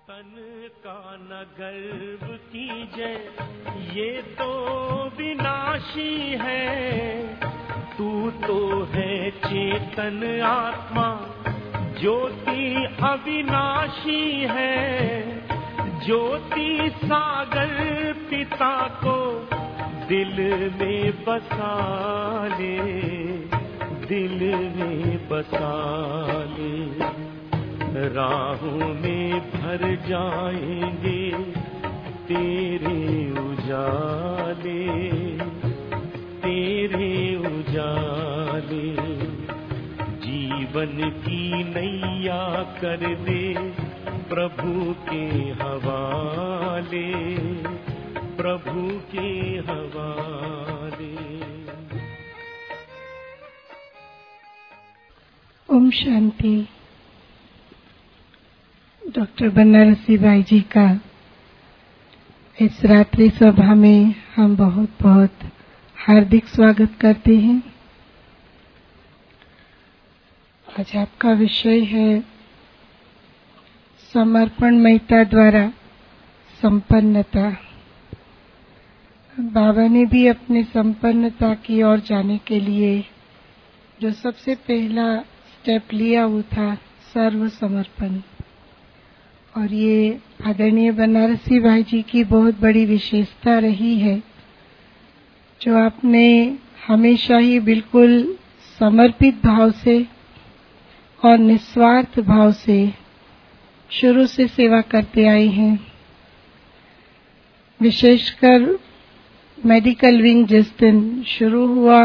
तन का न गर्व कीजे, ये तो विनाशी है। तू तो है चेतन आत्मा, ज्योति अविनाशी है। ज्योति सागर पिता को दिल में बसा ले, दिल में बसा ले। राहों में भर जाएंगे तेरे उजाले, तेरे उजाले। जीवन की नैया कर दे प्रभु के हवाले, प्रभु के हवाले। ओम शांति। डॉक्टर बनारसी भाई जी का इस रात्रि सभा में हम बहुत बहुत हार्दिक स्वागत करते हैं। आज आपका विषय है समर्पणमयता द्वारा संपन्नता। बाबा ने भी अपने संपन्नता की ओर जाने के लिए जो सबसे पहला स्टेप लिया वो था सर्व समर्पण। और ये आदरणीय बनारसी भाई जी की बहुत बड़ी विशेषता रही है, जो आपने हमेशा ही बिल्कुल समर्पित भाव से और निस्वार्थ भाव से शुरू से सेवा करते आए हैं। विशेषकर मेडिकल विंग जिस दिन शुरू हुआ,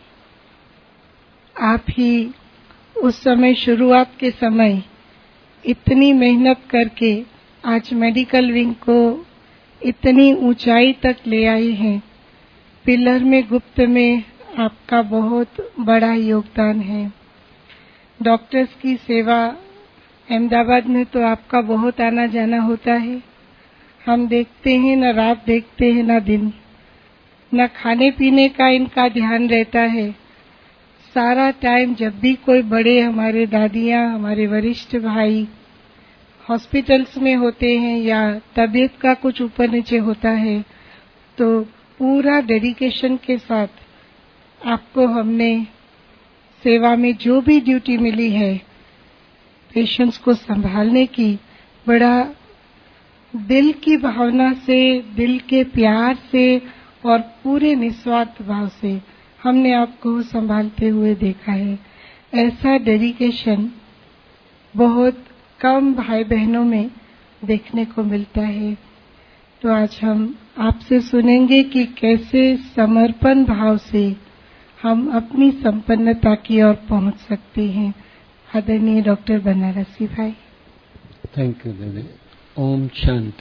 आप ही उस समय शुरुआत के समय इतनी मेहनत करके आज मेडिकल विंग को इतनी ऊंचाई तक ले आए हैं। पिलर में गुप्त में आपका बहुत बड़ा योगदान है। डॉक्टर्स की सेवा अहमदाबाद में तो आपका बहुत आना जाना होता है। हम देखते हैं, न रात देखते हैं न दिन, न खाने पीने का इनका ध्यान रहता है। सारा टाइम जब भी कोई बड़े हमारे दादियाँ, हमारे वरिष्ठ भाई हॉस्पिटल्स में होते हैं या तबीयत का कुछ ऊपर नीचे होता है, तो पूरा डेडिकेशन के साथ आपको हमने सेवा में जो भी ड्यूटी मिली है पेशेंट्स को संभालने की, बड़ा दिल की भावना से, दिल के प्यार से और पूरे निस्वार्थ भाव से हमने आपको संभालते हुए देखा है। ऐसा डेडिकेशन बहुत कम भाई बहनों में देखने को मिलता है। तो आज हम आपसे सुनेंगे कि कैसे समर्पण भाव से हम अपनी संपन्नता की ओर पहुंच सकते हैं। आदरणीय डॉक्टर बनारसी भाई। थैंक यू दीदी। ओम शांति।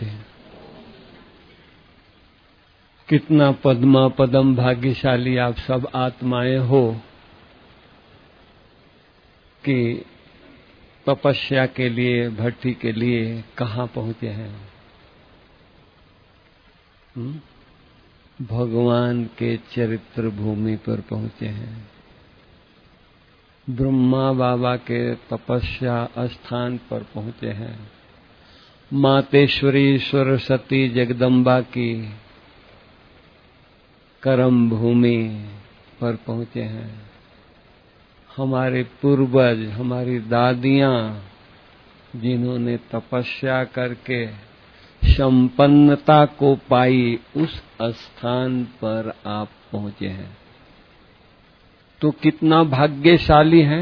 कितना पद्मा पदम भाग्यशाली आप सब आत्माएं हो कि तपस्या के लिए, भक्ति के लिए कहाँ पहुंचे हैं। भगवान के चरित्र भूमि पर पहुंचे हैं। ब्रह्मा बाबा के तपस्या स्थान पर पहुंचे हैं। मातेश्वरी सरस्वती जगदम्बा की कर्म भूमि पर पहुंचे हैं। हमारे पूर्वज, हमारी दादियां, जिन्होंने तपस्या करके संपन्नता को पाई, उस स्थान पर आप पहुंचे हैं। तो कितना भाग्यशाली है,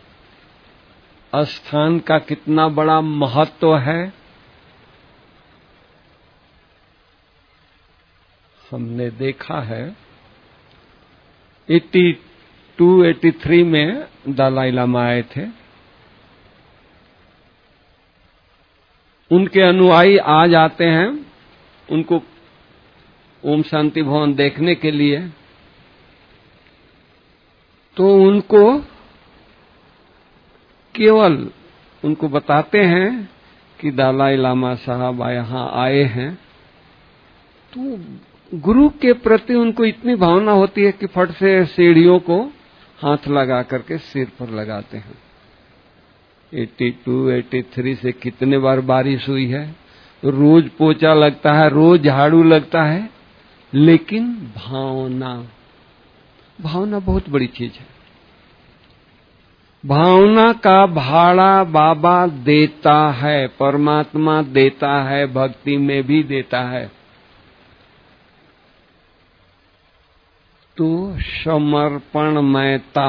स्थान का कितना बड़ा महत्व है। हमने देखा है 82-83 में दलाई लामा आए थे। उनके अनुयायी आज आते हैं उनको ओम शांति भवन देखने के लिए, तो उनको केवल उनको बताते हैं कि दलाई लामा साहब यहाँ आए हैं। तो गुरु के प्रति उनको इतनी भावना होती है कि फट से सीढ़ियों को हाथ लगा करके सिर पर लगाते हैं। 82-83 से कितने बार बारिश हुई है, रोज पोछा लगता है, रोज झाड़ू लगता है, लेकिन भावना बहुत बड़ी चीज है। भावना का भाड़ा बाबा देता है, परमात्मा देता है, भक्ति में भी देता है। तो समर्पणमयता,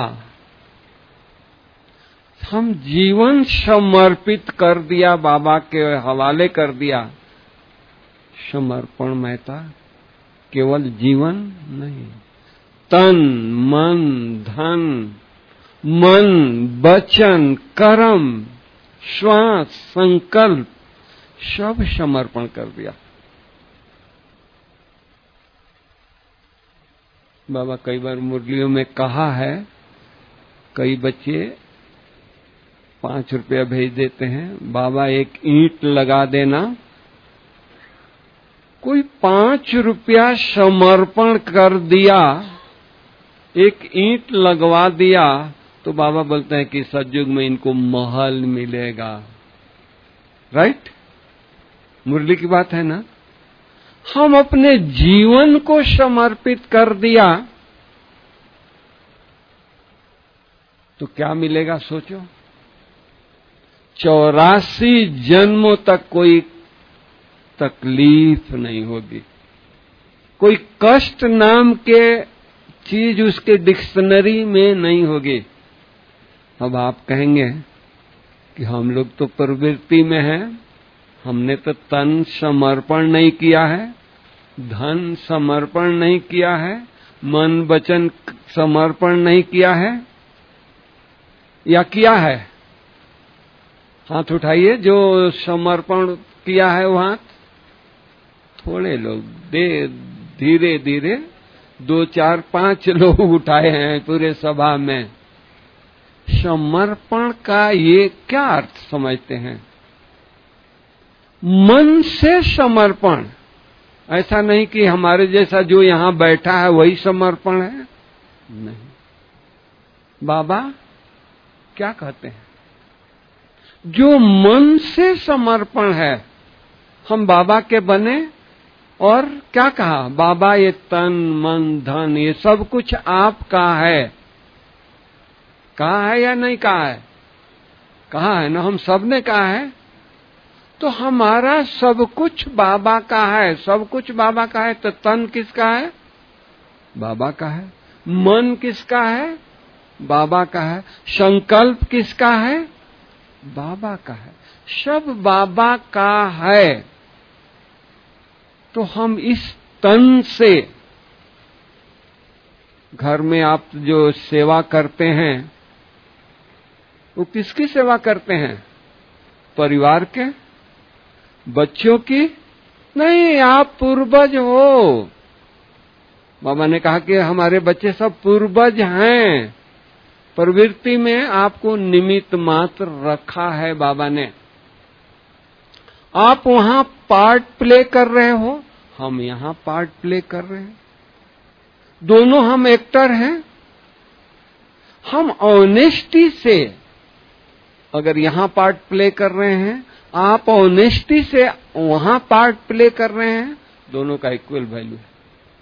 हम जीवन समर्पित कर दिया, बाबा के हवाले कर दिया। समर्पणमयता केवल जीवन नहीं, तन मन धन, मन वचन कर्म श्वास संकल्प सब समर्पण कर दिया। बाबा कई बार मुरलियों में कहा है, कई बच्चे 5 रुपया भेज देते हैं, बाबा एक ईंट लगा देना। कोई 5 रुपया समर्पण कर दिया, एक ईंट लगवा दिया, तो बाबा बोलते हैं कि सतयुग में इनको महल मिलेगा। राइट? मुरली की बात है ना। हम अपने जीवन को समर्पित कर दिया तो क्या मिलेगा सोचो। 84 जन्मों तक कोई तकलीफ नहीं होगी, कोई कष्ट नाम के चीज उसके डिक्शनरी में नहीं होगी। अब आप कहेंगे कि हम लोग तो प्रवृत्ति में हैं, हमने तो तन समर्पण नहीं किया है, धन समर्पण नहीं किया है, मन वचन समर्पण नहीं किया है, या किया है? हाथ उठाइए जो समर्पण किया है। वो हाथ थोड़े लोग, धीरे धीरे 2 4 5 लोग उठाए हैं पूरे सभा में। समर्पण का ये क्या अर्थ समझते हैं? मन से समर्पण, ऐसा नहीं कि हमारे जैसा जो यहां बैठा है वही समर्पण है, नहीं। बाबा क्या कहते हैं? जो मन से समर्पण है, हम बाबा के बने। और क्या कहा? बाबा ये तन मन धन ये सब कुछ आपका है। कहा है या नहीं कहा है? कहा है ना, हम सब ने कहा है। तो हमारा सब कुछ बाबा का है, सब कुछ बाबा का है। तो तन किसका है? बाबा का है। मन किसका है? बाबा का है। संकल्प किसका है? बाबा का है। सब बाबा का है। तो हम इस तन से, घर में आप जो सेवा करते हैं वो किसकी सेवा करते हैं? परिवार के, बच्चों की नहीं। आप पूर्वज हो। बाबा ने कहा कि हमारे बच्चे सब पूर्वज हैं। प्रवृत्ति में आपको निमित्त मात्र रखा है बाबा ने। आप वहां पार्ट प्ले कर रहे हो, हम यहां पार्ट प्ले कर रहे हैं। दोनों हम एक्टर हैं। हम ऑनेस्टी से अगर यहां पार्ट प्ले कर रहे हैं, आप ऑनेस्टी से वहां पार्ट प्ले कर रहे हैं, दोनों का इक्वल वैल्यू है।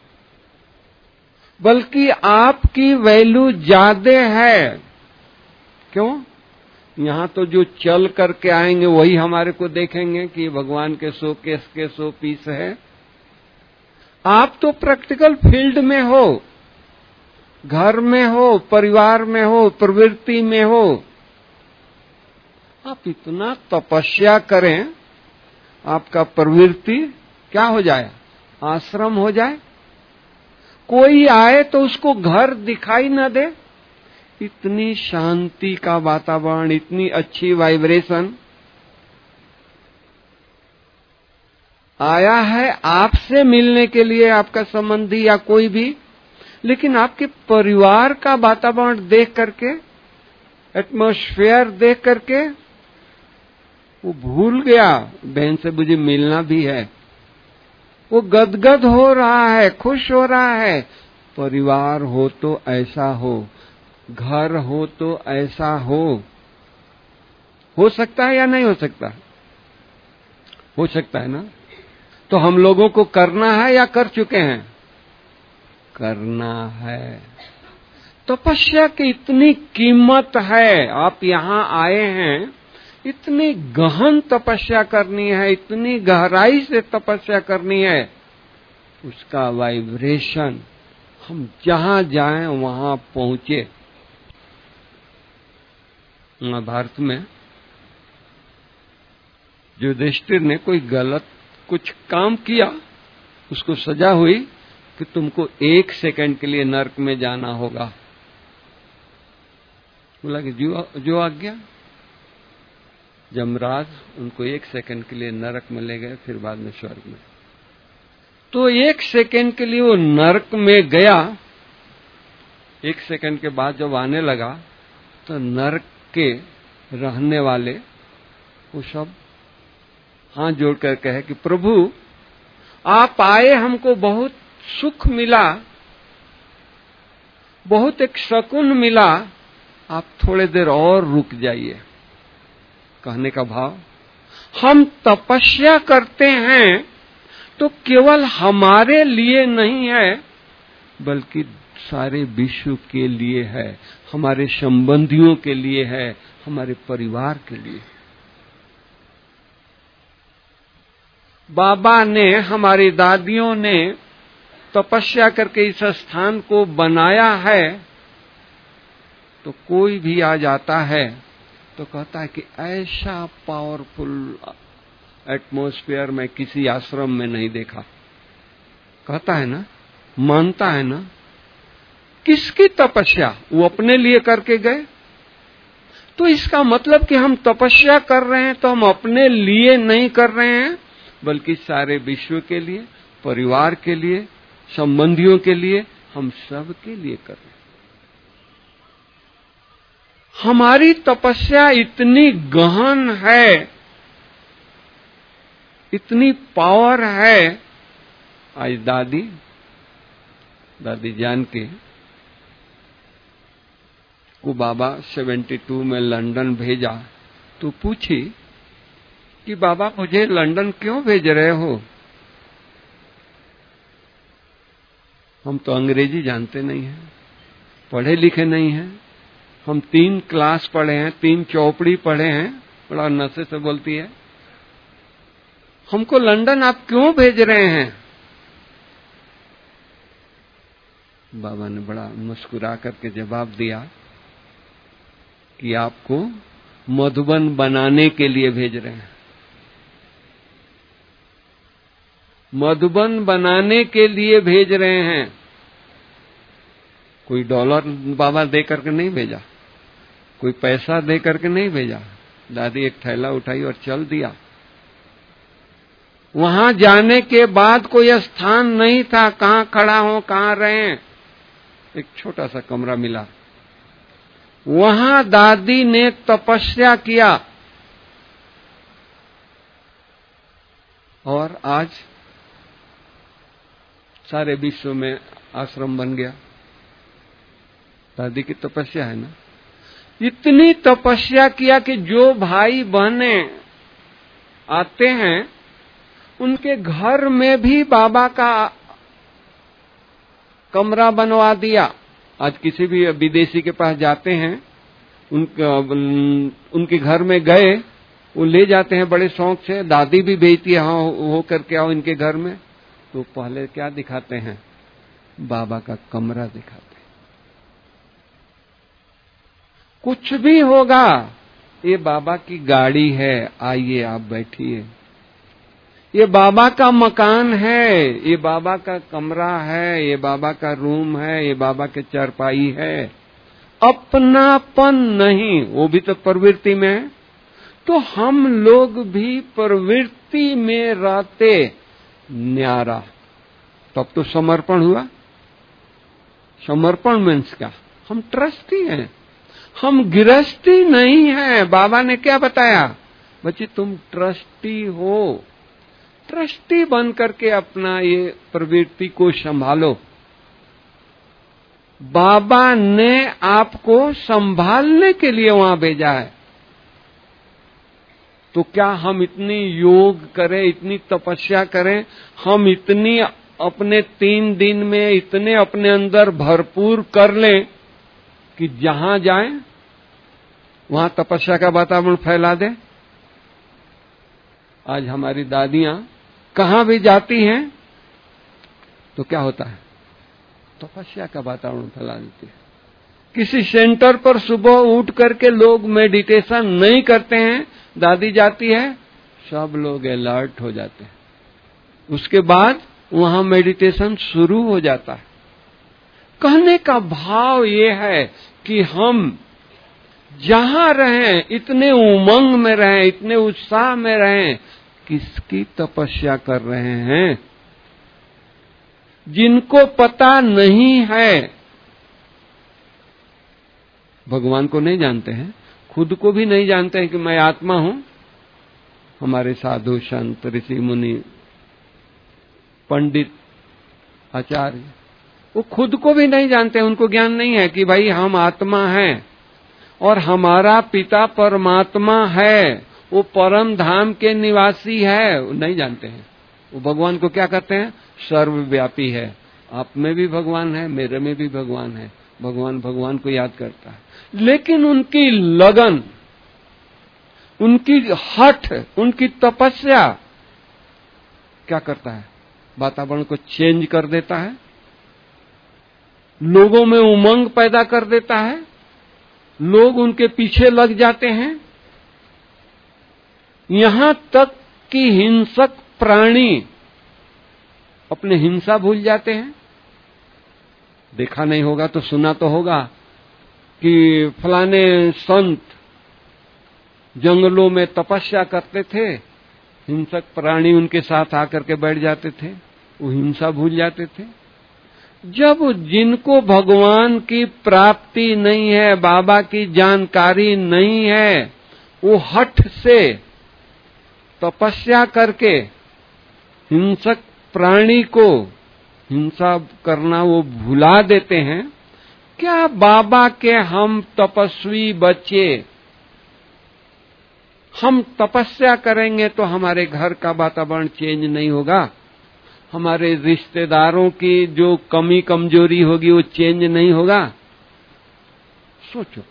बल्कि आपकी वैल्यू ज्यादा है। क्यों? यहां तो जो चल करके आएंगे वही हमारे को देखेंगे कि भगवान के शोकेस के 100 पीस है। आप तो प्रैक्टिकल फील्ड में हो, घर में हो, परिवार में हो, प्रवृत्ति में हो। आप इतना तपस्या करें, आपका प्रवृत्ति क्या हो जाए? आश्रम हो जाए। कोई आए तो उसको घर दिखाई न दे। इतनी शांति का वातावरण, इतनी अच्छी वाइब्रेशन। आया है आपसे मिलने के लिए आपका संबंधी या कोई भी, लेकिन आपके परिवार का वातावरण देख करके, एटमॉस्फेयर देख करके वो भूल गया बहन से मुझे मिलना भी है। वो गदगद हो रहा है, खुश हो रहा है। परिवार हो तो ऐसा हो, घर हो तो ऐसा हो सकता है या नहीं हो सकता? हो सकता है ना? तो हम लोगों को करना है या कर चुके हैं? करना है। तपस्या की इतनी कीमत है। आप यहाँ आए हैं, इतनी गहन तपस्या करनी है, इतनी गहराई से तपस्या करनी है, उसका वाइब्रेशन हम जहां जाएं वहां पहुंचे। महाभारत में युधिष्ठिर ने कोई गलत कुछ काम किया, उसको सजा हुई कि तुमको 1 सेकंड के लिए नरक में जाना होगा। बोला कि जो आज्ञा। यमराज उनको 1 सेकंड के लिए नरक में ले गए, फिर बाद में स्वर्ग में। तो 1 सेकंड के लिए वो नरक में गया। 1 सेकंड के बाद जब आने लगा तो नरक के रहने वाले वो सब हाथ जोड़कर कहे कि प्रभु आप आए, हमको बहुत सुख मिला, बहुत एक सुकून मिला, आप थोड़े देर और रुक जाइए। कहने का भाव, हम तपस्या करते हैं तो केवल हमारे लिए नहीं है, बल्कि सारे विश्व के लिए है, हमारे संबंधियों के लिए है, हमारे परिवार के लिए। बाबा ने, हमारी दादियों ने तपस्या करके इस स्थान को बनाया है, तो कोई भी आ जाता है तो कहता है कि ऐसा पावरफुल एटमॉस्फेयर मैं किसी आश्रम में नहीं देखा। कहता है ना, मानता है ना। किसकी तपस्या? वो अपने लिए करके गए। तो इसका मतलब कि हम तपस्या कर रहे हैं तो हम अपने लिए नहीं कर रहे हैं, बल्कि सारे विश्व के लिए, परिवार के लिए, संबंधियों के लिए, हम सब के लिए कर रहे हैं। हमारी तपस्या इतनी गहन है, इतनी पावर है। आज दादी जानकी को बाबा 72 में लंदन भेजा तो पूछी कि बाबा मुझे लंदन क्यों भेज रहे हो? हम तो अंग्रेजी जानते नहीं हैं, पढ़े लिखे नहीं हैं, हम 3 क्लास पढ़े हैं, 3 चौपड़ी पढ़े हैं। बड़ा नशे से बोलती है, हमको लंदन आप क्यों भेज रहे हैं? बाबा ने बड़ा मुस्कुरा करके जवाब दिया कि आपको मधुबन बनाने के लिए भेज रहे हैं। मधुबन बनाने के लिए भेज रहे हैं। कोई डॉलर बाबा दे करके नहीं भेजा, कोई पैसा दे करके नहीं भेजा। दादी एक थैला उठाई और चल दिया। वहां जाने के बाद कोई स्थान नहीं था, कहां खड़ा हो, कहां रहें। एक छोटा सा कमरा मिला, वहां दादी ने तपस्या किया और आज सारे विश्व में आश्रम बन गया। दादी की तपस्या है ना। इतनी तपस्या किया कि जो भाई बहने आते हैं उनके घर में भी बाबा का कमरा बनवा दिया। आज किसी भी विदेशी के पास जाते हैं, उनके घर में गए, वो ले जाते हैं बड़े शौक से। दादी भी भेजती है, हाँ हो करके आओ इनके घर में। तो पहले क्या दिखाते हैं? बाबा का कमरा दिखाते हैं। कुछ भी होगा, ये बाबा की गाड़ी है, आइए आप बैठिए। ये बाबा का मकान है, ये बाबा का कमरा है, ये बाबा का रूम है, ये बाबा के चारपाई है। अपनापन नहीं, वो भी तो प्रवृत्ति में है। तो हम लोग भी प्रवृत्ति में रहते न्यारा, तब तो समर्पण हुआ। समर्पण मीन्स क्या? हम ट्रस्टी हैं, हम गृहस्थी नहीं हैं। बाबा ने क्या बताया? बच्चे तुम ट्रस्टी हो। ट्रस्टी बन करके अपना ये प्रवृत्ति को संभालो। बाबा ने आपको संभालने के लिए वहां भेजा है। तो क्या हम इतनी योग करें, इतनी तपस्या करें, हम इतनी अपने 3 दिन में इतने अपने अंदर भरपूर कर लें कि जहां जाएं वहां तपस्या का वातावरण फैला दें? आज हमारी दादियां कहां भी जाती हैं तो क्या होता है? तपस्या का वातावरण फैला देती है। किसी सेंटर पर सुबह उठ करके लोग मेडिटेशन नहीं करते हैं, दादी जाती है, सब लोग अलर्ट हो जाते हैं। उसके बाद वहां मेडिटेशन शुरू हो जाता है। कहने का भाव ये है कि हम जहां रहें इतने उमंग में रहें, इतने उत्साह में रहें, किसकी तपस्या कर रहे हैं? जिनको पता नहीं है, भगवान को नहीं जानते हैं, खुद को भी नहीं जानते हैं कि मैं आत्मा हूं। हमारे साधु संत ऋषि मुनि पंडित आचार्य वो खुद को भी नहीं जानते, उनको ज्ञान नहीं है कि भाई हम आत्मा हैं और हमारा पिता परमात्मा है, वो परम धाम के निवासी है। वो नहीं जानते हैं। वो भगवान को क्या कहते हैं? सर्वव्यापी है। आप में भी भगवान है, मेरे में भी भगवान है। भगवान को याद करता है, लेकिन उनकी लगन, उनकी हठ, उनकी तपस्या क्या करता है? वातावरण को चेंज कर देता है, लोगों में उमंग पैदा कर देता है, लोग उनके पीछे लग जाते हैं। यहां तक कि हिंसक प्राणी अपने हिंसा भूल जाते हैं। देखा नहीं होगा तो सुना तो होगा कि फलाने संत जंगलों में तपस्या करते थे, हिंसक प्राणी उनके साथ आकर के बैठ जाते थे, वो हिंसा भूल जाते थे। जब जिनको भगवान की प्राप्ति नहीं है, बाबा की जानकारी नहीं है, वो हठ से तपस्या करके हिंसक प्राणी को हिंसा करना वो भुला देते हैं। क्या बाबा के हम तपस्वी बच्चे, हम तपस्या करेंगे तो हमारे घर का वातावरण चेंज नहीं होगा? हमारे रिश्तेदारों की जो कमी कमजोरी होगी वो चेंज नहीं होगा? सोचो,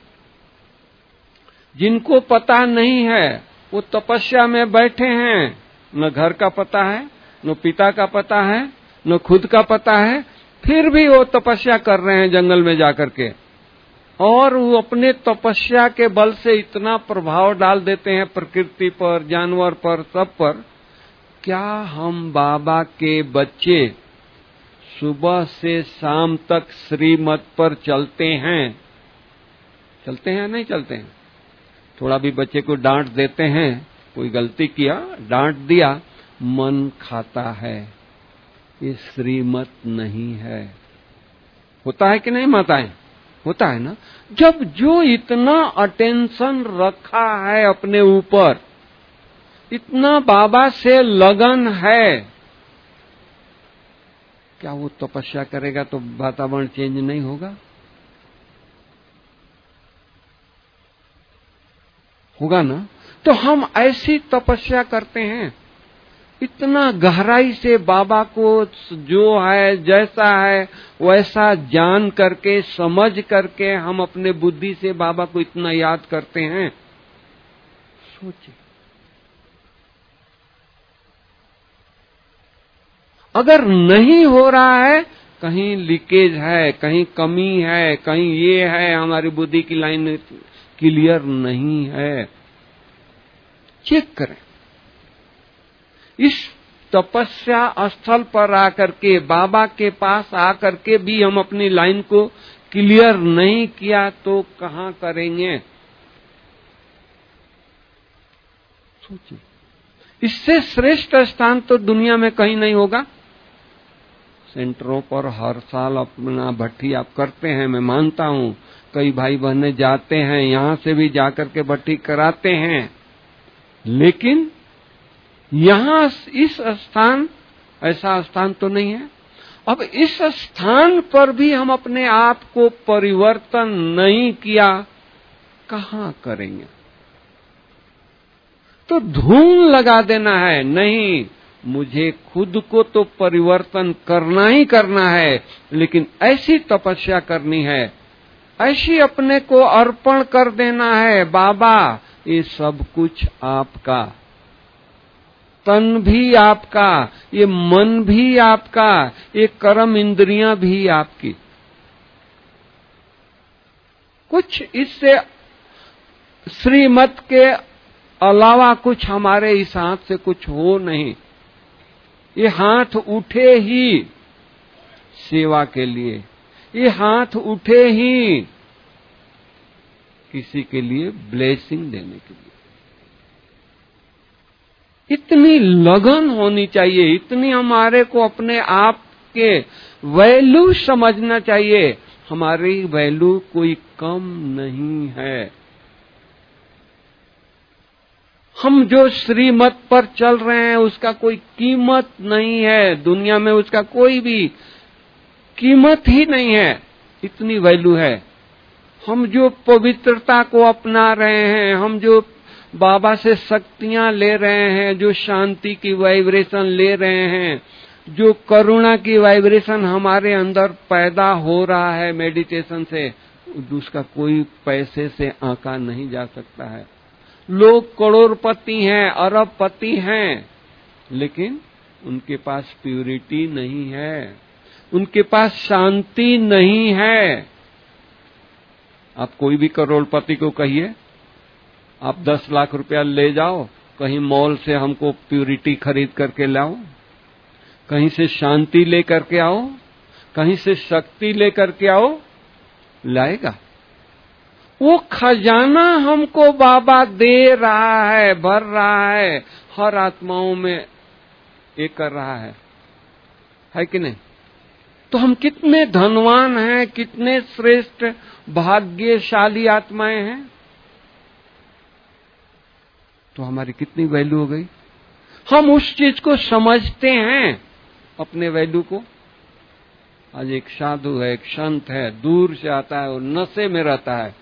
जिनको पता नहीं है वो तपस्या में बैठे हैं, न घर का पता है, न पिता का पता है, न खुद का पता है, फिर भी वो तपस्या कर रहे हैं जंगल में जाकर के, और वो अपने तपस्या के बल से इतना प्रभाव डाल देते हैं प्रकृति पर, जानवर पर, सब पर। क्या हम बाबा के बच्चे सुबह से शाम तक श्रीमत पर चलते हैं? चलते हैं या नहीं चलते हैं? थोड़ा भी बच्चे को डांट देते हैं, कोई गलती किया, डांट दिया, मन खाता है, ये श्रीमत नहीं है। होता है कि नहीं माताएं? होता है ना? जब जो इतना अटेंशन रखा है अपने ऊपर, इतना बाबा से लगन है, क्या वो तपस्या करेगा तो वातावरण चेंज नहीं होगा? होगा ना? तो हम ऐसी तपस्या करते हैं, इतना गहराई से बाबा को जो है, जैसा है वैसा जान करके, समझ करके हम अपने बुद्धि से बाबा को इतना याद करते हैं। सोचिए, अगर नहीं हो रहा है, कहीं लीकेज है, कहीं कमी है, कहीं ये है, हमारी बुद्धि की लाइन क्लियर नहीं है, चेक करें। इस तपस्या स्थल पर आकर के, बाबा के पास आकर के भी हम अपनी लाइन को क्लियर नहीं किया तो कहां करेंगे? सोचिए, इससे श्रेष्ठ स्थान तो दुनिया में कहीं नहीं होगा। सेंटरों पर हर साल अपना भट्टी आप करते हैं, मैं मानता हूं, कई भाई बहनें जाते हैं, यहां से भी जाकर के भट्टी कराते हैं, लेकिन यहां इस स्थान, ऐसा स्थान तो नहीं है। अब इस स्थान पर भी हम अपने आप को परिवर्तन नहीं किया, कहां करेंगे? तो धूम लगा देना है। नहीं, मुझे खुद को तो परिवर्तन करना ही करना है, लेकिन ऐसी तपस्या करनी है, ऐसी अपने को अर्पण कर देना है। बाबा, ये सब कुछ आपका, तन भी आपका, ये मन भी आपका, ये कर्म इंद्रियां भी आपकी। कुछ इससे श्रीमत के अलावा कुछ हमारे इस हाथ से कुछ हो नहीं। ये हाथ उठे ही सेवा के लिए, ये हाथ उठे ही किसी के लिए ब्लेसिंग देने के लिए। इतनी लगन होनी चाहिए, इतनी हमारे को अपने आप के वैल्यू समझना चाहिए। हमारी वैल्यू कोई कम नहीं है। हम जो श्रीमत पर चल रहे हैं उसका कोई कीमत नहीं है, दुनिया में उसका कोई भी कीमत ही नहीं है। इतनी वैल्यू है। हम जो पवित्रता को अपना रहे हैं, हम जो बाबा से शक्तियां ले रहे हैं, जो शांति की वाइब्रेशन ले रहे हैं, जो करुणा की वाइब्रेशन हमारे अंदर पैदा हो रहा है मेडिटेशन से, उसका कोई पैसे से आंका नहीं जा सकता है। लोग करोड़पति हैं, अरबपति हैं, लेकिन उनके पास प्यूरिटी नहीं है, उनके पास शांति नहीं है। आप कोई भी करोड़पति को कहिए, आप 10 लाख रुपया ले जाओ, कहीं मॉल से हमको प्यूरिटी खरीद करके लाओ, कहीं से शांति लेकर के आओ, कहीं से शक्ति लेकर के आओ, लाएगा? वो खजाना हमको बाबा दे रहा है, भर रहा है, हर आत्माओं में ये कर रहा है कि नहीं? तो हम कितने धनवान हैं, कितने श्रेष्ठ भाग्यशाली आत्माएं हैं। तो हमारी कितनी वैल्यू हो गई। हम उस चीज को समझते हैं, अपने वैल्यू को। आज एक साधु है, एक संत है, दूर से आता है और नशे में रहता है।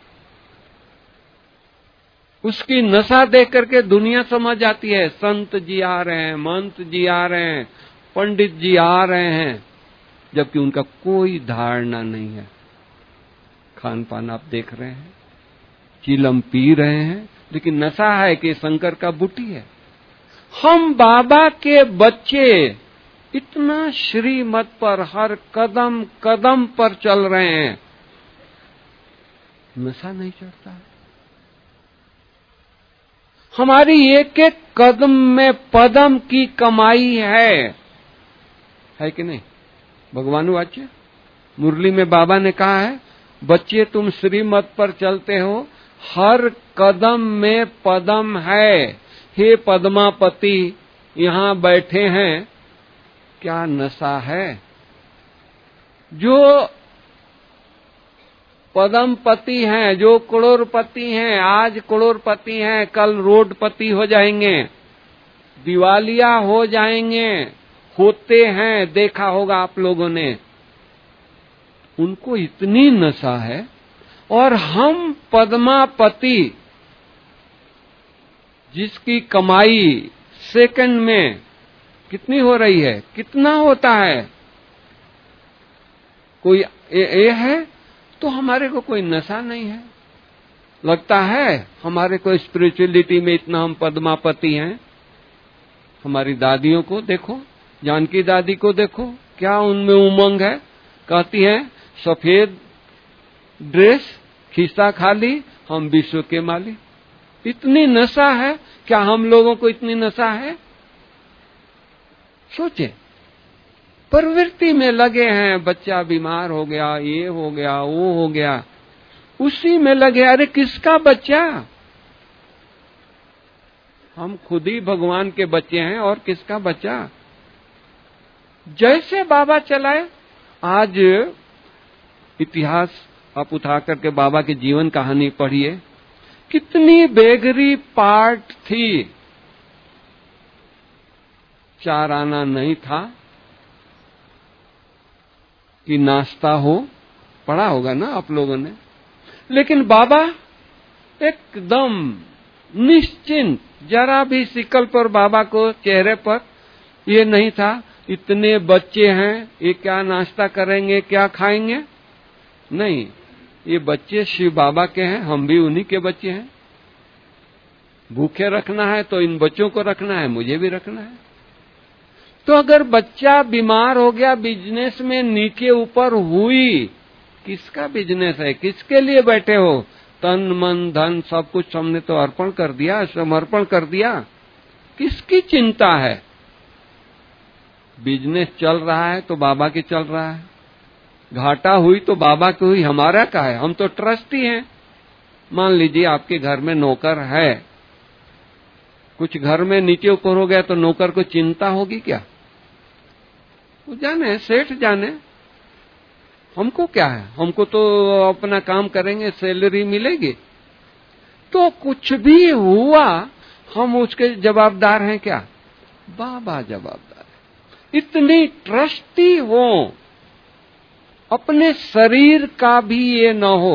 उसकी नशा देख करके दुनिया समझ जाती है, संत जी आ रहे हैं, महंत जी आ रहे हैं, पंडित जी आ रहे हैं, जबकि उनका कोई धारणा नहीं है। खान पान आप देख रहे हैं, चिलम पी रहे हैं, लेकिन नशा है कि शंकर का बूटी है। हम बाबा के बच्चे इतना श्रीमत पर हर कदम कदम पर चल रहे हैं, नशा नहीं चढ़ता है। हमारी एक एक कदम में पदम की कमाई है कि नहीं? भगवान वाच्य मुरली में बाबा ने कहा है, बच्चे तुम श्रीमत पर चलते हो, हर कदम में पदम है। हे पद्मापति यहां बैठे हैं, क्या नशा है? जो पद्मपति हैं, जो करोड़पति हैं, आज करोड़पति हैं, कल रोडपति हो जाएंगे, दिवालिया हो जाएंगे, होते हैं, देखा होगा आप लोगों ने। उनको इतनी नशा है, और हम पद्मापति जिसकी कमाई सेकंड में कितनी हो रही है, कितना होता है, कोई ये है, तो हमारे को कोई नशा नहीं है। लगता है हमारे को स्पिरिचुअलिटी में इतना हम पद्मापति हैं। हमारी दादियों को देखो, जानकी दादी को देखो, क्या उनमें उमंग है। कहती है सफेद ड्रेस, खिस्सा खाली, हम विश्व के मालिक। इतनी नशा है। क्या हम लोगों को इतनी नशा है? सोचे, प्रवृत्ति में लगे हैं, बच्चा बीमार हो गया, ये हो गया, वो हो गया, उसी में लगे। अरे किसका बच्चा? हम खुद ही भगवान के बच्चे हैं, और किसका बच्चा? जैसे बाबा चलाए। आज इतिहास आप उठा करके बाबा की जीवन कहानी पढ़िए, कितनी बेगरी पार्ट थी। 4 आना नहीं था कि नाश्ता हो, पढ़ा होगा ना आप लोगों ने। लेकिन बाबा एकदम निश्चिंत, जरा भी शिकल पर बाबा को चेहरे पर ये नहीं था इतने बच्चे हैं, ये क्या नाश्ता करेंगे, क्या खाएंगे। नहीं, ये बच्चे शिव बाबा के हैं, हम भी उन्हीं के बच्चे हैं। भूखे रखना है तो इन बच्चों को रखना है, मुझे भी रखना है। तो अगर बच्चा बीमार हो गया, बिजनेस में नीचे ऊपर हुई, किसका बिजनेस है, किसके लिए बैठे हो? तन मन धन सब कुछ हमने तो अर्पण कर दिया, समर्पण कर दिया, किसकी चिंता है? बिजनेस चल रहा है तो बाबा की चल रहा है, घाटा हुई तो बाबा की हुई, हमारा क्या है? हम तो ट्रस्टी हैं। मान लीजिए आपके घर में नौकर है, कुछ घर में नीचे ऊपर हो गया तो नौकर को चिंता होगी क्या? वो जाने, सेठ जाने, हमको क्या है, हमको तो अपना काम करेंगे, सैलरी मिलेगी। तो कुछ भी हुआ हम उसके जवाबदार हैं क्या? बाबा जवाबदार है। इतनी ट्रस्टी हो, अपने शरीर का भी ये न हो,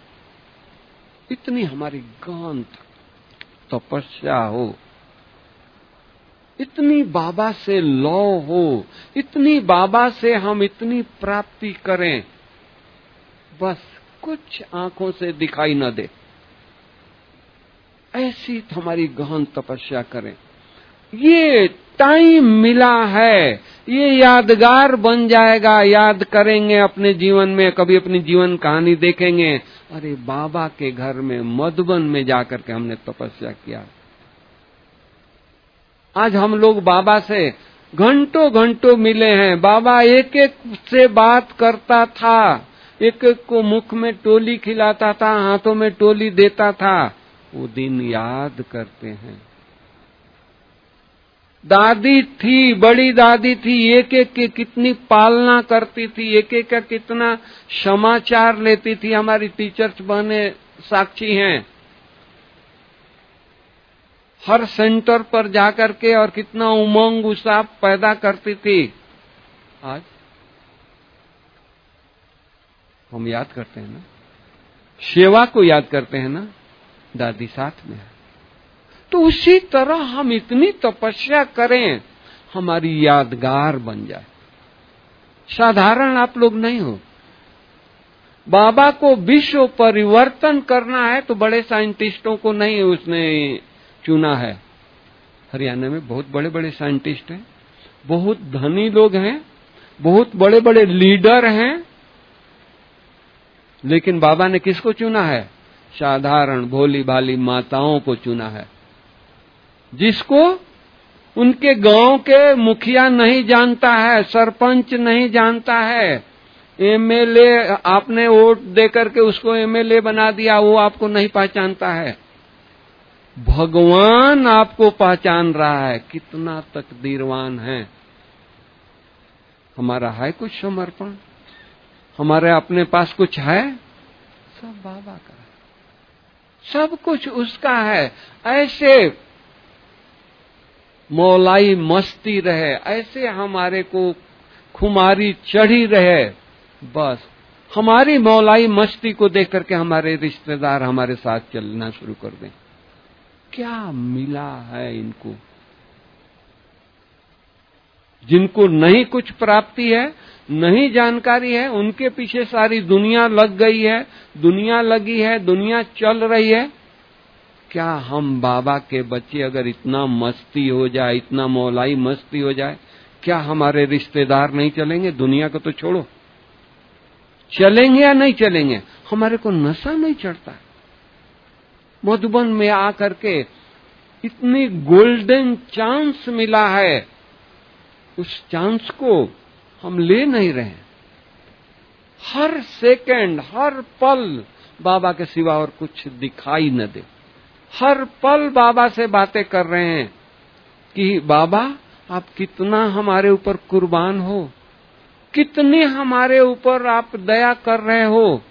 इतनी हमारी गहन तपस्या हो, इतनी बाबा से लौ हो, इतनी बाबा से हम इतनी प्राप्ति करें, बस कुछ आंखों से दिखाई न दे, ऐसी हमारी गहन तपस्या करें। ये टाइम मिला है, ये यादगार बन जाएगा, याद करेंगे अपने जीवन में, कभी अपनी जीवन कहानी देखेंगे, अरे बाबा के घर में मधुबन में जाकर के हमने तपस्या किया। आज हम लोग बाबा से घंटों घंटों मिले हैं, बाबा एक एक से बात करता था, एक एक को मुख में टोली खिलाता था, हाथों में टोली देता था, वो दिन याद करते हैं। दादी थी, बड़ी दादी थी, एक एक की कितनी पालना करती थी, एक एक का कितना समाचार लेती थी, हमारी टीचर्स बहने साक्षी हैं। हर सेंटर पर जाकर के और कितना उमंग उत्साह पैदा करती थी। आज हम याद करते हैं ना, सेवा को याद करते हैं ना, दादी साथ में है। तो उसी तरह हम इतनी तपस्या करें, हमारी यादगार बन जाए। साधारण आप लोग नहीं हो। बाबा को विश्व परिवर्तन करना है तो बड़े साइंटिस्टों को नहीं उसने चुना है। हरियाणा में बहुत बड़े बड़े साइंटिस्ट हैं, बहुत धनी लोग हैं, बहुत बड़े बड़े लीडर हैं, लेकिन बाबा ने किसको चुना है? साधारण भोली भाली माताओं को चुना है, जिसको उनके गांव के मुखिया नहीं जानता है, सरपंच नहीं जानता है, एमएलए आपने वोट देकर के उसको एमएलए बना दिया, वो आपको नहीं पहचानता है। भगवान आपको पहचान रहा है। कितना तकदीरवान है। हमारा है कुछ समर्पण? हमारे अपने पास कुछ है? सब बाबा का है, सब कुछ उसका है। ऐसे मौलाई मस्ती रहे, ऐसे हमारे को खुमारी चढ़ी रहे, बस हमारी मौलाई मस्ती को देख करके हमारे रिश्तेदार हमारे साथ चलना शुरू कर दें। क्या मिला है इनको? जिनको नहीं कुछ प्राप्ति है, नहीं जानकारी है, उनके पीछे सारी दुनिया लग गई है, दुनिया लगी है, दुनिया चल रही है। क्या हम बाबा के बच्चे अगर इतना मस्ती हो जाए, इतना मौलाई मस्ती हो जाए, क्या हमारे रिश्तेदार नहीं चलेंगे? दुनिया को तो छोड़ो, चलेंगे या नहीं चलेंगे? हमारे को नशा नहीं चढ़ता। मधुबन में आकर के इतनी गोल्डन चांस मिला है, उस चांस को हम ले नहीं रहे। हर सेकंड, हर पल बाबा के सिवा और कुछ दिखाई न दे। हर पल बाबा से बातें कर रहे हैं कि बाबा आप कितना हमारे ऊपर कुर्बान हो, कितने हमारे ऊपर आप दया कर रहे हो।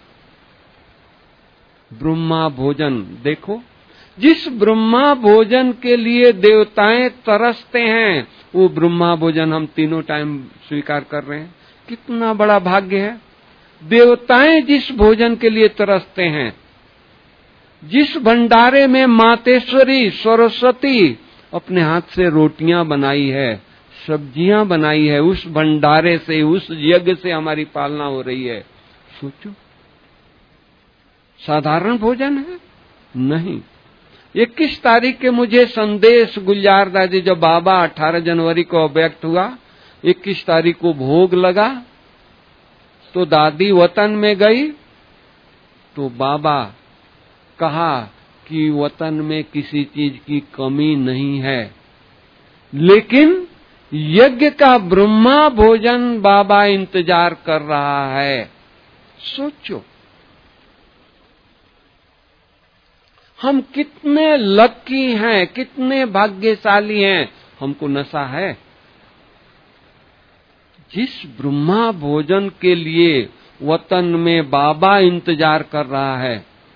ब्रह्मा भोजन देखो, जिस ब्रह्मा भोजन के लिए देवताएं तरसते हैं, वो ब्रह्मा भोजन हम तीनों टाइम स्वीकार कर रहे हैं। कितना बड़ा भाग्य है। देवताएं जिस भोजन के लिए तरसते हैं, जिस भंडारे में मातेश्वरी सरस्वती अपने हाथ से रोटियां बनाई है, सब्जियां बनाई है, उस भंडारे से, उस यज्ञ से हमारी पालना हो रही है। सोचो, साधारण भोजन है? नहीं। 21 तारीख के मुझे संदेश गुलजार दादी, जब बाबा 18 जनवरी को अव्यक्त हुआ, 21 तारीख को भोग लगा, तो दादी वतन में गई, तो बाबा कहा कि वतन में किसी चीज की कमी नहीं है, लेकिन यज्ञ का ब्रह्मा भोजन बाबा इंतजार कर रहा है। सोचो, हम कितने लकी हैं, कितने भाग्यशाली हैं, हमको नशा है। जिस ब्रह्मा भोजन के लिए वतन में बाबा इंतजार कर रहा है,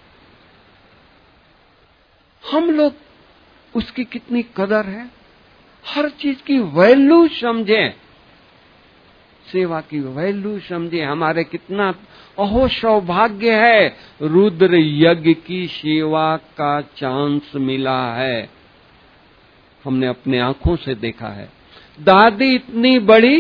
हम लोग उसकी कितनी कदर है, हर चीज की वैल्यू समझें, सेवा की वैल्यू समझें। हमारे कितना अहो सौभाग्य है, रुद्र यज्ञ की सेवा का चांस मिला है। हमने अपने आंखों से देखा है। दादी इतनी बड़ी,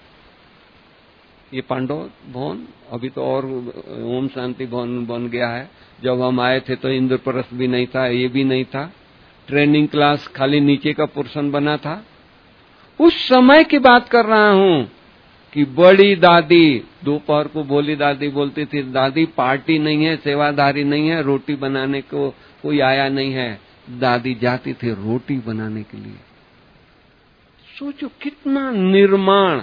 ये पांडव भवन अभी तो और ओम शांति भवन बन गया है, जब हम आए थे तो इंद्रप्रस्थ भी नहीं था, ये भी नहीं था, ट्रेनिंग क्लास खाली नीचे का पोर्शन बना था। उस समय की बात कर रहा हूं कि बड़ी दादी दोपहर को भोली दादी बोलती थी, दादी पार्टी नहीं है, सेवादारी नहीं है, रोटी बनाने को कोई आया नहीं है। दादी जाती थी रोटी बनाने के लिए। सोचो कितना निर्माण,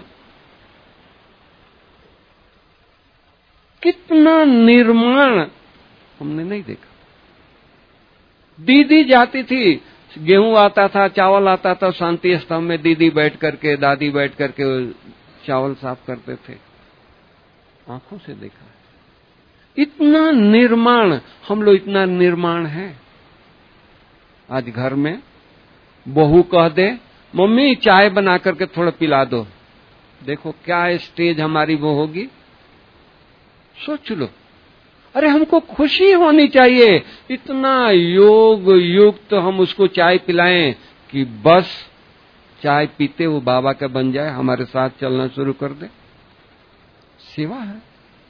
कितना निर्माण हमने नहीं देखा। दीदी जाती थी, गेहूं आता था, चावल आता था, शांति स्तंभ में दीदी बैठ करके, दादी बैठ करके चावल साफ करते थे। आंखों से देखा। इतना निर्माण, हम लोग इतना निर्माण है। आज घर में बहू कह दे, मम्मी चाय बना करके थोड़ा पिला दो, देखो क्या स्टेज हमारी वो होगी। सोच लो, अरे हमको खुशी होनी चाहिए, इतना योग युक्त हम उसको चाय पिलाएं कि बस चाय पीते वो बाबा का बन जाए, हमारे साथ चलना शुरू कर दे। सेवा है।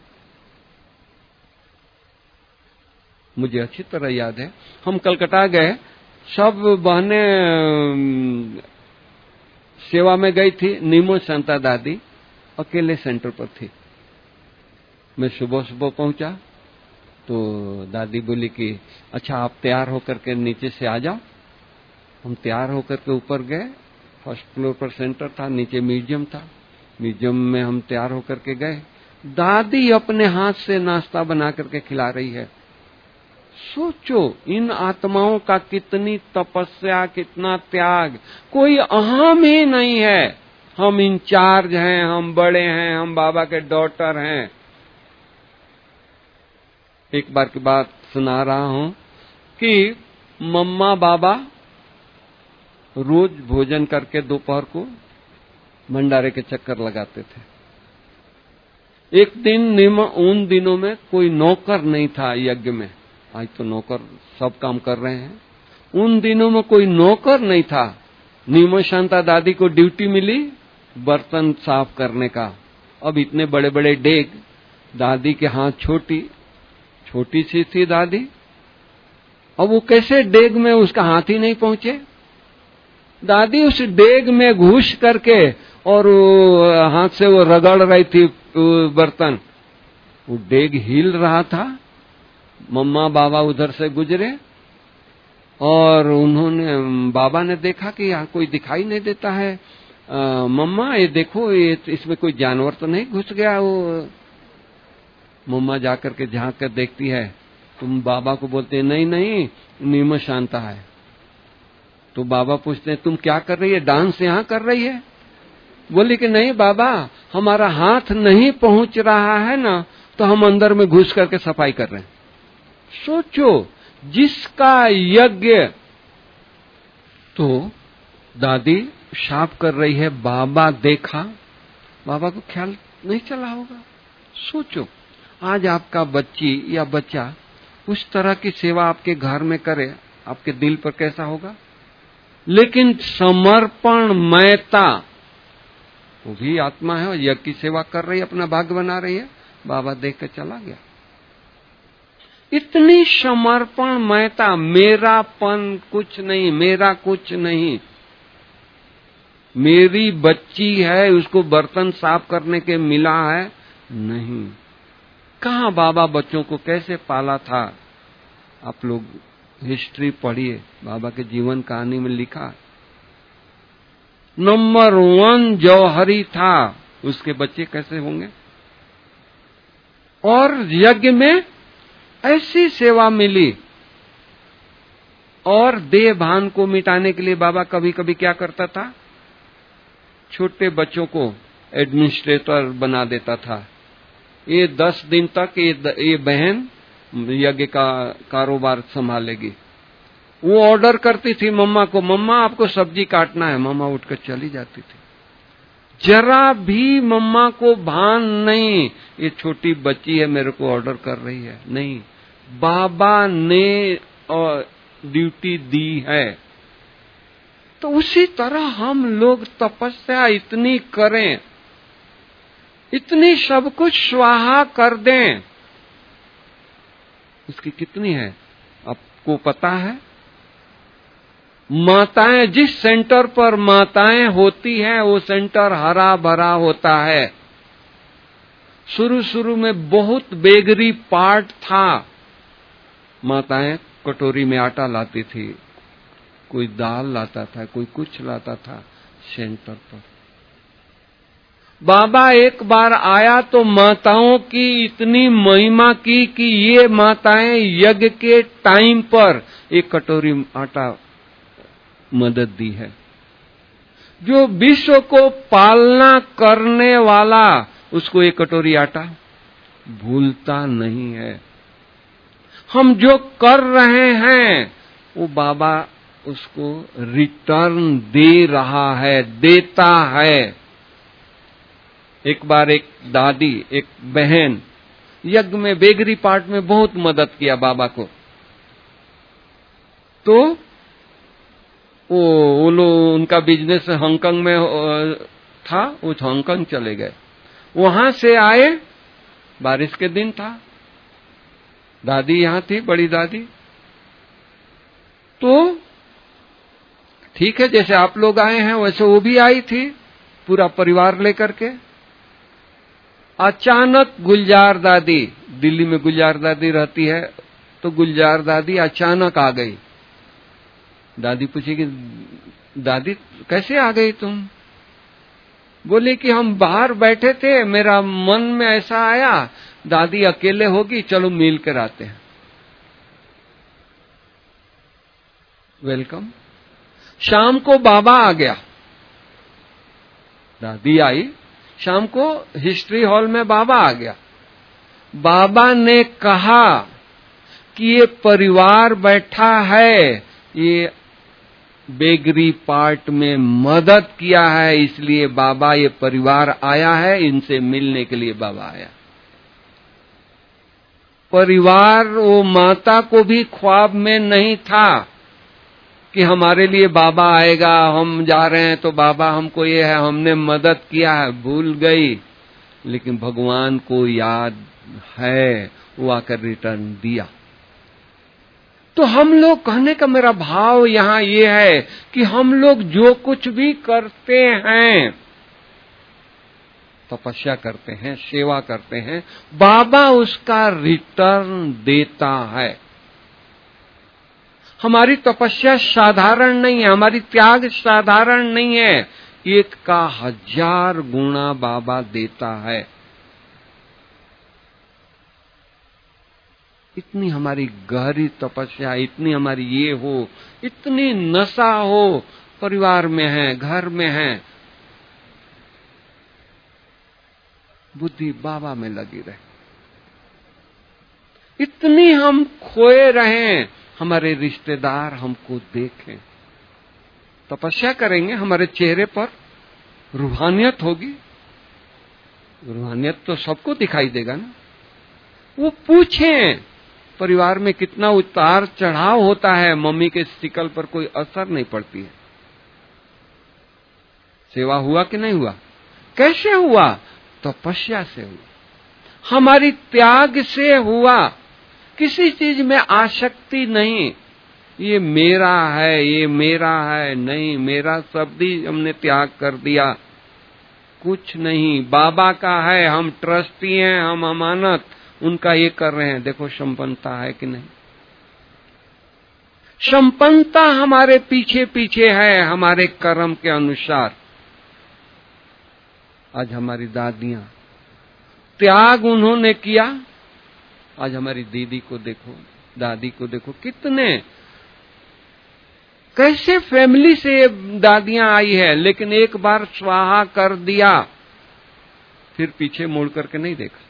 मुझे अच्छी तरह याद है, हम कलकत्ता गए, सब बहनें सेवा में गई थी, नीमो शांता दादी अकेले सेंटर पर थी। मैं सुबह सुबह पहुंचा तो दादी बोली कि अच्छा आप तैयार होकर के नीचे से आ जाओ। हम तैयार होकर के ऊपर गए, फर्स्ट फ्लोर पर सेंटर था, नीचे म्यूजियम था। म्यूजियम में हम तैयार होकर के गए, दादी अपने हाथ से नाश्ता बना करके खिला रही है। सोचो इन आत्माओं का कितनी तपस्या, कितना त्याग। कोई अहम ही नहीं है, हम इंचार्ज हैं, हम बड़े हैं, हम बाबा के डॉटर हैं। एक बार की बात सुना रहा हूं कि मम्मा बाबा रोज भोजन करके दोपहर को भंडारे के चक्कर लगाते थे। एक दिन उन दिनों में कोई नौकर नहीं था यज्ञ में, आज तो नौकर सब काम कर रहे हैं। उन दिनों में कोई नौकर नहीं था। नीमो शांता दादी को ड्यूटी मिली बर्तन साफ करने का। अब इतने बड़े बड़े डेग, दादी के हाथ छोटी सी थी दादी, अब वो कैसे डेग में उसका हाथ ही नहीं पहुंचे। दादी उस डेग में घुस करके और हाथ से वो रगड़ रही थी बर्तन, वो डेग हिल रहा था। मम्मा बाबा उधर से गुजरे और उन्होंने, बाबा ने देखा कि यहाँ कोई दिखाई नहीं देता है, मम्मा ये देखो, ये इसमें कोई जानवर तो नहीं घुस गया। वो मम्मा जाकर के झांक कर देखती है, तुम बाबा को बोलते हैं नहीं नहीं नीमो शांता है। तो बाबा पूछते हैं तुम क्या कर रही है, डांस यहाँ कर रही है? बोली कि नहीं बाबा, हमारा हाथ नहीं पहुंच रहा है ना, तो हम अंदर में घुस करके सफाई कर रहे हैं। सोचो जिसका यज्ञ, तो दादी साफ कर रही है, बाबा देखा, बाबा को ख्याल नहीं चला होगा। सोचो आज आपका बच्ची या बच्चा उस तरह की सेवा आपके घर में करे, आपके दिल पर कैसा होगा? लेकिन समर्पणमयता, वो भी आत्मा है और यज्ञ की सेवा कर रही है, अपना भाग्य बना रही है। बाबा देख के चला गया। इतनी समर्पणमयता, मेरापन कुछ नहीं, मेरा कुछ नहीं। मेरी बच्ची है, उसको बर्तन साफ करने के मिला है नहीं। कहाँ बाबा बच्चों को कैसे पाला था? आप लोग हिस्ट्री पढ़िए, बाबा के जीवन कहानी में लिखा। नंबर 1 जौहरी था, उसके बच्चे कैसे होंगे? और यज्ञ में ऐसी सेवा मिली। और देह भान को मिटाने के लिए बाबा कभी कभी क्या करता था? छोटे बच्चों को एडमिनिस्ट्रेटर बना देता था। ये 10 दिन तक ये बहन यज्ञ का कारोबार संभालेगी। वो ऑर्डर करती थी मम्मा को, मम्मा आपको सब्जी काटना है। मम्मा उठकर चली जाती थी। जरा भी मम्मा को भान नहीं, ये छोटी बच्ची है, मेरे को ऑर्डर कर रही है। नहीं, बाबा ने ड्यूटी दी है। तो उसी तरह हम लोग तपस्या इतनी करें, इतनी सब कुछ स्वाहा कर दें, इसकी कितनी है आपको पता है? माताएं, जिस सेंटर पर माताएं होती हैं वो सेंटर हरा भरा होता है। शुरू शुरू में बहुत बेगरी पार्ट था। माताएं कटोरी में आटा लाती थी, कोई दाल लाता था, कोई कुछ लाता था सेंटर पर। बाबा एक बार आया तो माताओं की इतनी महिमा की कि ये माताएं यज्ञ के टाइम पर एक कटोरी आटा मदद दी है। जो विश्व को पालना करने वाला, उसको एक कटोरी आटा भूलता नहीं है। हम जो कर रहे हैं वो बाबा उसको रिटर्न दे रहा है, देता है। एक बार एक दादी, एक बहन यज्ञ में बेगरी पार्ट में बहुत मदद किया बाबा को। तो वो लोग, उनका बिजनेस हांगकांग में था, वो हांगकांग चले गए। वहां से आए, बारिश के दिन था, दादी यहां थी, बड़ी दादी। तो ठीक है, जैसे आप लोग आए हैं वैसे वो भी आई थी, पूरा परिवार लेकर के। अचानक गुलजार दादी, दिल्ली में गुलजार दादी रहती है, तो गुलजार दादी अचानक आ गई। दादी पूछी कि दादी कैसे आ गई तुम? बोले कि हम बाहर बैठे थे, मेरा मन में ऐसा आया दादी अकेले होगी, चलो मिल कर आते हैं। वेलकम। शाम को बाबा आ गया, दादी आई, शाम को हिस्ट्री हॉल में बाबा आ गया। बाबा ने कहा कि ये परिवार बैठा है, ये बेगरी पार्ट में मदद किया है, इसलिए बाबा, ये परिवार आया है, इनसे मिलने के लिए बाबा आया। परिवार, वो माता को भी ख्वाब में नहीं था कि हमारे लिए बाबा आएगा, हम जा रहे हैं तो बाबा हमको ये है, हमने मदद किया है, भूल गई। लेकिन भगवान को याद है, वो आकर रिटर्न दिया। तो हम लोग, कहने का मेरा भाव यहां ये है कि हम लोग जो कुछ भी करते हैं, तपस्या करते हैं, सेवा करते हैं, बाबा उसका रिटर्न देता है। हमारी तपस्या साधारण नहीं है, हमारी त्याग साधारण नहीं है, 1 का 1000 गुना बाबा देता है। इतनी हमारी गहरी तपस्या, इतनी हमारी ये हो, इतनी नशा हो, परिवार में है, घर में है, बुद्धि बाबा में लगी रहे। इतनी हम खोए रहें, हमारे रिश्तेदार हमको देखें। तपस्या करेंगे, हमारे चेहरे पर रूहानियत होगी। रूहानियत तो सबको दिखाई देगा ना। वो पूछें, परिवार में कितना उतार चढ़ाव होता है, मम्मी के शिकल पर कोई असर नहीं पड़ती है। सेवा हुआ कि नहीं हुआ? कैसे हुआ? तपस्या से हुआ, हमारी त्याग से हुआ। किसी चीज में आसक्ति नहीं, ये मेरा है, ये मेरा है, नहीं, मेरा शब्द ही हमने त्याग कर दिया। कुछ नहीं, बाबा का है, हम ट्रस्टी हैं, हम अमानत उनका ये कर रहे हैं। देखो संपन्नता है कि नहीं? संपन्नता हमारे पीछे पीछे है, हमारे कर्म के अनुसार। आज हमारी दादियां, त्याग उन्होंने किया। आज हमारी दीदी को देखो, दादी को देखो, कितने कैसे फैमिली से दादियां आई है, लेकिन एक बार स्वाहा कर दिया, फिर पीछे मुड़ करके नहीं देखा।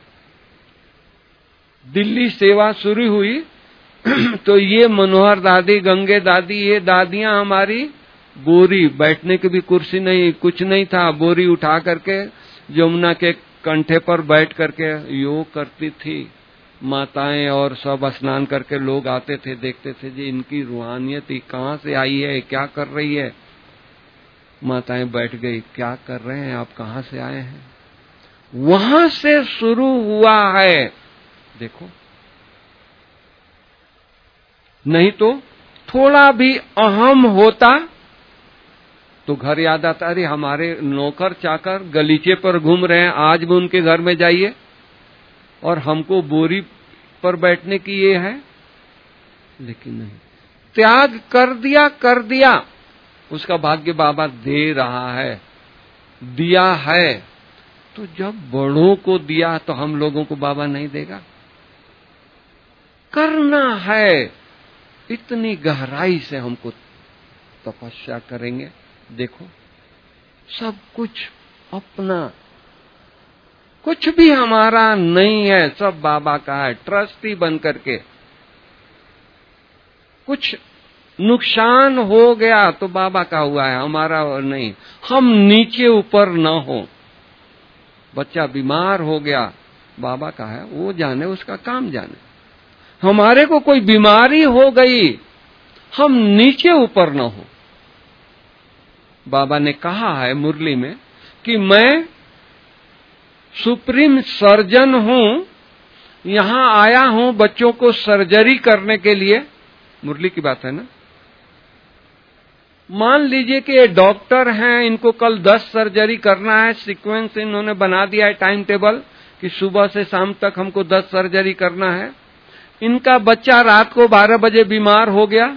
दिल्ली सेवा शुरू हुई तो ये मनोहर दादी, गंगे दादी, ये दादियां हमारी बोरी, बैठने की भी कुर्सी नहीं, कुछ नहीं था, बोरी उठा करके यमुना के कंठे पर बैठ करके योग करती थी। माताएं और सब स्नान करके लोग आते थे, देखते थे जी इनकी रूहानियत कहाँ से आई है, क्या कर रही है। माताएं बैठ गई, क्या कर रहे हैं आप, कहाँ से आए हैं? वहां से शुरू हुआ है। देखो, नहीं तो थोड़ा भी अहम होता तो घर याद आता, अरे हमारे नौकर चाकर गलीचे पर घूम रहे हैं, आज भी उनके घर में जाइए और हमको बोरी पर बैठने की ये है। लेकिन नहीं, त्याग कर दिया, उसका भाग्य बाबा दे रहा है, दिया है। तो जब बड़ों को दिया तो हम लोगों को बाबा नहीं देगा? करना है, इतनी गहराई से हमको तपस्या करेंगे। देखो, सब कुछ अपना, कुछ भी हमारा नहीं है, सब बाबा का है। ट्रस्टी बन करके कुछ नुकसान हो गया तो बाबा का हुआ है, हमारा नहीं। हम नीचे ऊपर न हो। बच्चा बीमार हो गया, बाबा का है, वो जाने, उसका काम जाने। हमारे को कोई बीमारी हो गई, हम नीचे ऊपर न हो। बाबा ने कहा है मुरली में कि मैं सुप्रीम सर्जन हूं, यहां आया हूं बच्चों को सर्जरी करने के लिए। मुरली की बात है ना। मान लीजिए कि ये डॉक्टर हैं, इनको कल 10 सर्जरी करना है, सीक्वेंस इन्होंने बना दिया है, टाइम टेबल कि सुबह से शाम तक हमको 10 सर्जरी करना है। इनका बच्चा रात को 12 बजे बीमार हो गया,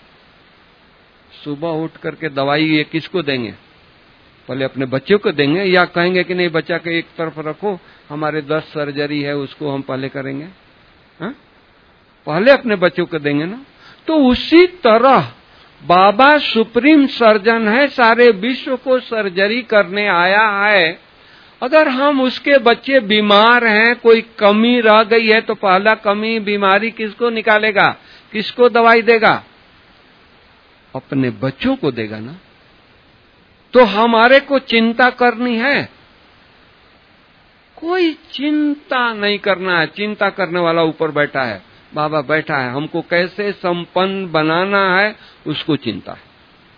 सुबह उठ करके दवाई ये किसको देंगे? पहले अपने बच्चों को देंगे या कहेंगे कि नहीं बच्चा के एक तरफ रखो, हमारे 10 सर्जरी है उसको हम पहले करेंगे? हा? पहले अपने बच्चों को देंगे ना। तो उसी तरह बाबा सुप्रीम सर्जन है, सारे विश्व को सर्जरी करने आया है। अगर हम उसके बच्चे बीमार हैं, कोई कमी रह गई है, तो पहला कमी बीमारी किसको निकालेगा, किसको दवाई देगा? अपने बच्चों को देगा ना। तो हमारे को चिंता करनी है? कोई चिंता नहीं करना है। चिंता करने वाला ऊपर बैठा है, बाबा बैठा है, हमको कैसे संपन्न बनाना है उसको चिंता है।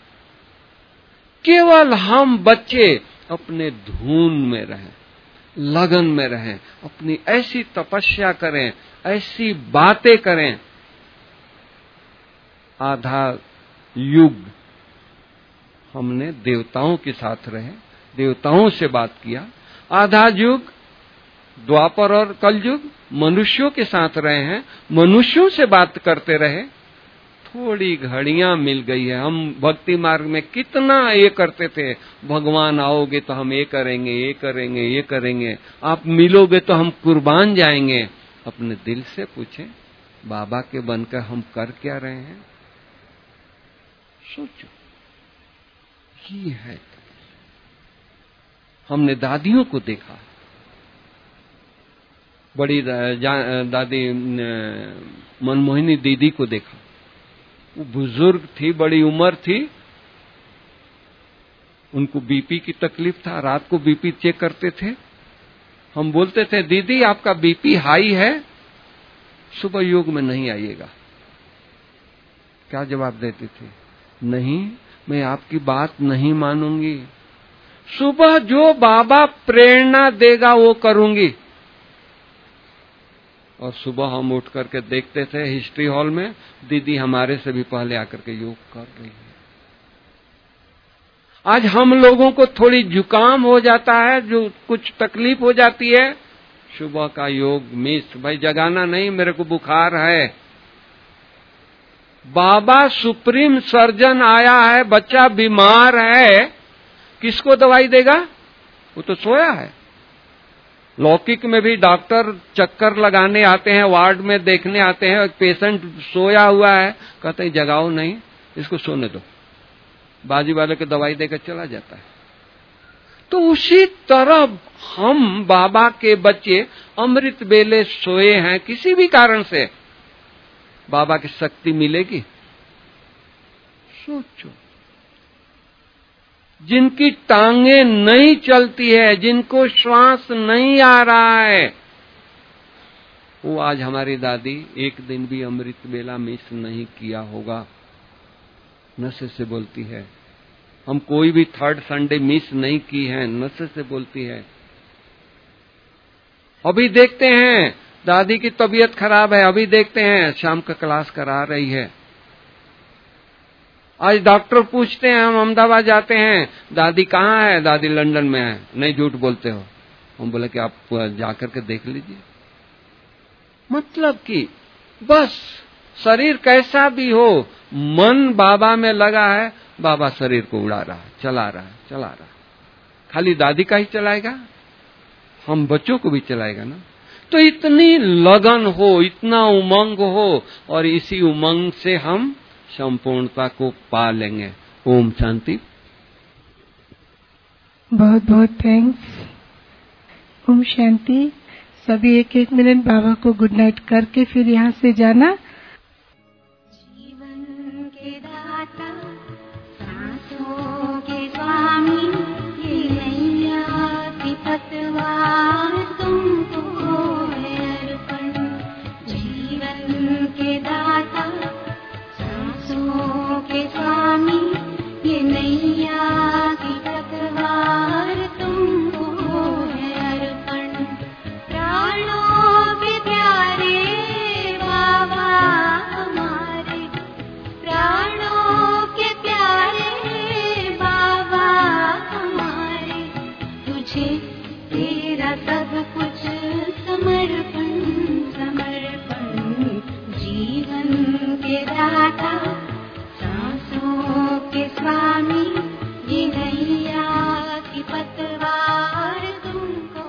केवल हम बच्चे अपने धुन में रहें, लगन में रहें, अपनी ऐसी तपस्या करें, ऐसी बातें करें। आधा युग हमने देवताओं के साथ रहे, देवताओं से बात किया। आधा युग द्वापर और कलयुग मनुष्यों के साथ रहे हैं, मनुष्यों से बात करते रहे। थोड़ी घड़ियां मिल गई है। हम भक्ति मार्ग में कितना ये करते थे, भगवान आओगे तो हम ये करेंगे, ये करेंगे, ये करेंगे, आप मिलोगे तो हम कुर्बान जाएंगे। अपने दिल से पूछें, बाबा के बनकर हम कर क्या रहे हैं? सोचो, ये है। हमने दादियों को देखा, बड़ी दादी मनमोहिनी दीदी को देखा। वो बुजुर्ग थी, बड़ी उम्र थी, उनको बीपी की तकलीफ था। रात को बीपी चेक करते थे। हम बोलते थे, दीदी आपका बीपी हाई है? सुबह योग में नहीं आइएगा। क्या जवाब देती थी? नहीं, मैं आपकी बात नहीं मानूंगी। सुबह जो बाबा प्रेरणा देगा वो करूंगी। और सुबह हम उठ करके देखते थे हिस्ट्री हॉल में, दीदी हमारे से भी पहले आकर के योग कर रही है। आज हम लोगों को थोड़ी जुकाम हो जाता है, जो कुछ तकलीफ हो जाती है, सुबह का योग मिस। भाई जगाना नहीं, मेरे को बुखार है। बाबा सुप्रीम सर्जन आया है, बच्चा बीमार है, किसको दवाई देगा? वो तो सोया है। लौकिक में भी डॉक्टर चक्कर लगाने आते हैं, वार्ड में देखने आते हैं, एक पेशेंट सोया हुआ है, कहते हैं जगाओ नहीं, इसको सोने दो, बाजी वाले को दवाई देकर चला जाता है। तो उसी तरह हम बाबा के बच्चे अमृत बेले सोए हैं, किसी भी कारण से बाबा की शक्ति मिलेगी? सोचो। जिनकी टांगे नहीं चलती है, जिनको श्वास नहीं आ रहा है, वो आज हमारी दादी एक दिन भी अमृत बेला मिस नहीं किया होगा। नशे से बोलती है। हम कोई भी थर्ड संडे मिस नहीं की है, नशे से बोलती है। अभी देखते हैं दादी की तबीयत खराब है, अभी देखते हैं शाम का क्लास करा रही है। आज डॉक्टर पूछते हैं, हम अहमदाबाद जाते हैं, दादी कहाँ है? दादी लंदन में है। नहीं, झूठ बोलते हो। हम बोले कि आप जाकर के देख लीजिए। मतलब कि बस शरीर कैसा भी हो, मन बाबा में लगा है, बाबा शरीर को उड़ा रहा है, चला रहा है। खाली दादी का ही चलाएगा? हम बच्चों को भी चलाएगा ना। तो इतनी लगन हो, इतना उमंग हो, और इसी उमंग से हम संपूर्णता को पा लेंगे। ओम शांति। बहुत बहुत थैंक्स। ओम शांति। सभी एक एक मिनट बाबा को गुड नाइट करके फिर यहाँ से जाना। जीवन के दाता, सांसों के स्वामी, ये नैया की पतवार तुमको है अर्पण। जीवन के दाता, सांसों के स्वामी, ये नैया की पतवार तुमको है अर्पण। प्राणों के प्यारे बाबा हमारे, प्राणों के प्यारे बाबा हमारे, तुझे तेरा सब कुछ समर्पण समर्पण। जीवन के दाता, सांसों के स्वामी, ये नैया की पतवार तुमको